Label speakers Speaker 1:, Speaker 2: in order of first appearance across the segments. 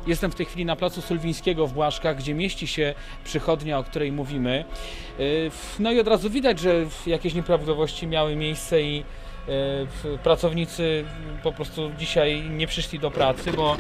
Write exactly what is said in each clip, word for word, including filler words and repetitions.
Speaker 1: Jestem w tej chwili na placu Sulwińskiego w Błaszkach, gdzie mieści się przychodnia, o której mówimy. No i od razu widać, że jakieś nieprawidłowości miały miejsce i pracownicy po prostu dzisiaj nie przyszli do pracy, bo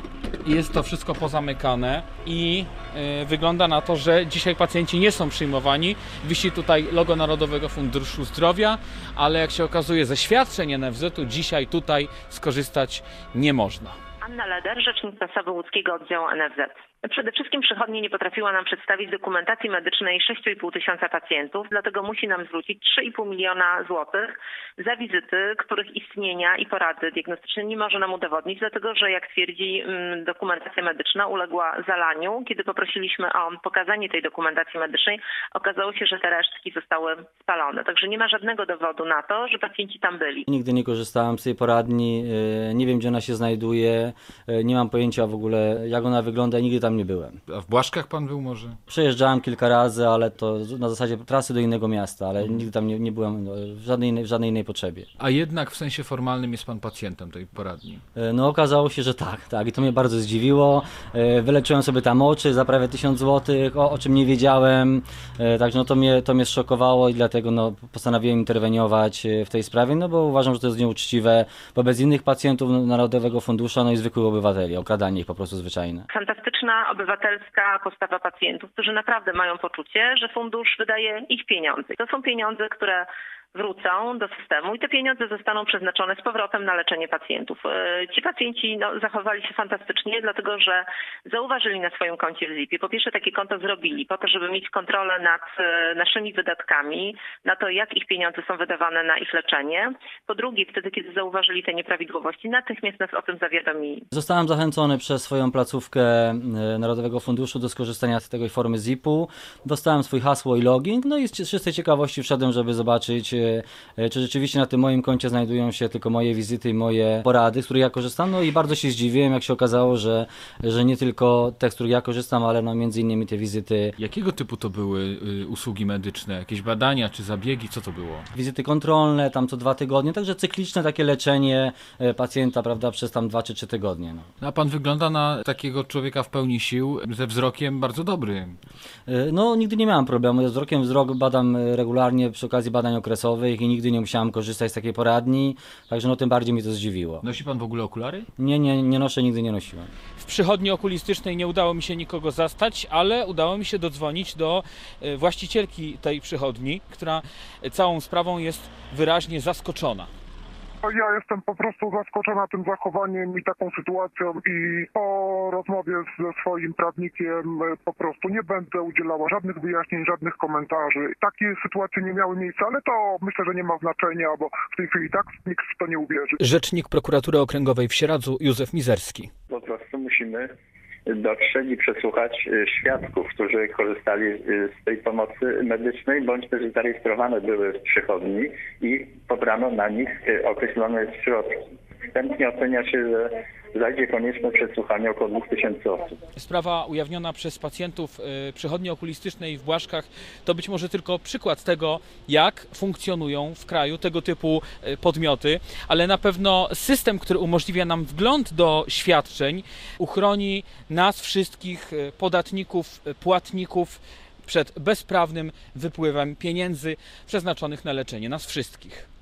Speaker 1: jest to wszystko pozamykane i wygląda na to, że dzisiaj pacjenci nie są przyjmowani. Wisi tutaj logo Narodowego Funduszu Zdrowia, ale jak się okazuje ze świadczeń N F Z-u dzisiaj tutaj skorzystać nie można.
Speaker 2: Anna Leder, rzecznik prasowy łódzkiego oddziału N F Z. Przede wszystkim przychodnia nie potrafiła nam przedstawić dokumentacji medycznej sześć i pół tysiąca pacjentów, dlatego musi nam zwrócić trzy i pół miliona złotych za wizyty, których istnienia i porady diagnostyczne nie może nam udowodnić, dlatego że jak twierdzi dokumentacja medyczna uległa zalaniu. Kiedy poprosiliśmy o pokazanie tej dokumentacji medycznej, okazało się, że te resztki zostały spalone. Także nie ma żadnego dowodu na to, że pacjenci tam byli.
Speaker 3: Nigdy nie korzystałem z tej poradni, nie wiem, gdzie ona się znajduje, nie mam pojęcia w ogóle, jak ona wygląda, nigdy tam nie byłem.
Speaker 4: A w Błaszkach pan był może?
Speaker 3: Przejeżdżałem kilka razy, ale to na zasadzie trasy do innego miasta, ale hmm. nigdy tam nie, nie byłem w żadnej, innej, w żadnej innej potrzebie.
Speaker 4: A jednak w sensie formalnym jest pan pacjentem tej poradni?
Speaker 3: No okazało się, że tak, tak i to mnie bardzo zdziwiło. Wyleczyłem sobie tam oczy za prawie tysiąc złotych, o, o czym nie wiedziałem, także no to mnie, to mnie zszokowało i dlatego no, postanowiłem interweniować w tej sprawie, no bo uważam, że to jest nieuczciwe wobec innych pacjentów Narodowego Funduszu, no i zwykłych obywateli, okradanie ich po prostu zwyczajne.
Speaker 2: Fantastyczna obywatelska postawa pacjentów, którzy naprawdę mają poczucie, że fundusz wydaje ich pieniądze. To są pieniądze, które wrócą do systemu i te pieniądze zostaną przeznaczone z powrotem na leczenie pacjentów. Ci pacjenci no, zachowali się fantastycznie, dlatego że zauważyli na swoim koncie w zipie. Po pierwsze takie konto zrobili po to, żeby mieć kontrolę nad naszymi wydatkami, na to jak ich pieniądze są wydawane na ich leczenie. Po drugie, wtedy kiedy zauważyli te nieprawidłowości, natychmiast nas o tym zawiadomili.
Speaker 3: Zostałem zachęcony przez swoją placówkę Narodowego Funduszu do skorzystania z tej formy zipu. Dostałem swój hasło i login, no i z czystej ciekawości wszedłem, żeby zobaczyć, czy rzeczywiście na tym moim koncie znajdują się tylko moje wizyty i moje porady, z których ja korzystam. No i bardzo się zdziwiłem, jak się okazało, że, że nie tylko te, z których ja korzystam, ale no między innymi te wizyty.
Speaker 4: Jakiego typu to były y, usługi medyczne? Jakieś badania czy zabiegi? Co to było?
Speaker 3: Wizyty kontrolne, tam co dwa tygodnie, także cykliczne takie leczenie pacjenta, prawda, przez tam dwa czy trzy tygodnie. No.
Speaker 4: A pan wygląda na takiego człowieka w pełni sił, ze wzrokiem bardzo dobrym.
Speaker 3: No nigdy nie miałem problemu ze wzrokiem, wzrok badam regularnie przy okazji badań okresowych i nigdy nie musiałem korzystać z takiej poradni, także no tym bardziej mi to zdziwiło.
Speaker 4: Nosi pan w ogóle okulary?
Speaker 3: Nie, nie, nie noszę, nigdy nie nosiłem.
Speaker 1: W przychodni okulistycznej nie udało mi się nikogo zastać, ale udało mi się dodzwonić do właścicielki tej przychodni, która całą sprawą jest wyraźnie zaskoczona.
Speaker 5: Ja jestem po prostu zaskoczona tym zachowaniem i taką sytuacją i po rozmowie ze swoim prawnikiem po prostu nie będę udzielała żadnych wyjaśnień, żadnych komentarzy. Takie sytuacje nie miały miejsca, ale to myślę, że nie ma znaczenia, bo w tej chwili tak nikt w to nie uwierzy.
Speaker 1: Rzecznik Prokuratury Okręgowej w Sieradzu Józef Mizerski.
Speaker 6: Po prostu musimy dotrzeć i przesłuchać świadków, którzy korzystali z tej pomocy medycznej, bądź też zarejestrowane były w przychodni i pobrano na nich określone środki. Wstępnie ocenia się, że zajdzie konieczne przesłuchanie około dwóch tysięcy osób.
Speaker 1: Sprawa ujawniona przez pacjentów przychodni okulistycznej w Błaszkach to być może tylko przykład tego, jak funkcjonują w kraju tego typu podmioty, ale na pewno system, który umożliwia nam wgląd do świadczeń, uchroni nas wszystkich podatników, płatników przed bezprawnym wypływem pieniędzy przeznaczonych na leczenie nas wszystkich.